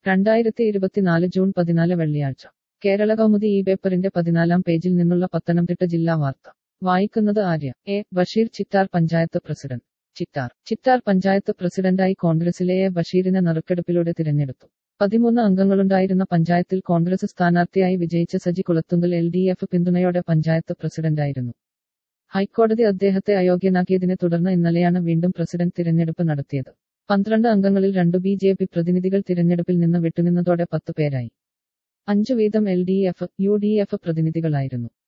2024 June 14 വെള്ളിയാഴ്ച കേരള കൗമുദി ഈ പേപ്പറിന്റെ 14-ാം പേജിൽ നിന്നുള്ള പത്തനംതിട്ട ജില്ലാ വാർത്ത വായിക്കുന്നത് ആര്യ. ബഷീർ ചിറ്റാർ പഞ്ചായത്ത് പ്രസിഡന്റ്. ചിറ്റാർ പഞ്ചായത്ത് പ്രസിഡന്റായി കോൺഗ്രസിലെ ബഷീറിനെ നറുക്കെടുപ്പിലൂടെ തിരഞ്ഞെടുത്തു. 13 അംഗങ്ങളുണ്ടായിരുന്ന പഞ്ചായത്തിൽ കോൺഗ്രസ് സ്ഥാനാർത്ഥിയായി വിജയിച്ച സജി കുളത്തുങ്കൽ LDF പിന്തുണയോടെ പഞ്ചായത്ത് പ്രസിഡന്റായിരുന്നു. ഹൈക്കോടതി അദ്ദേഹത്തെ അയോഗ്യനാക്കിയതിനെ തുടർന്ന് ഇന്നലെയാണ് വീണ്ടും പ്രസിഡന്റ് തിരഞ്ഞെടുപ്പ് നടത്തിയത്. 12 അംഗങ്ങളിൽ 2 BJP പ്രതിനിധികൾ തിരഞ്ഞെടുപ്പിൽ നിന്ന് വിട്ടുനിന്നതോടെ 10 പേരായി. 5 വീതം LDF, UDF പ്രതിനിധികളായിരുന്നു.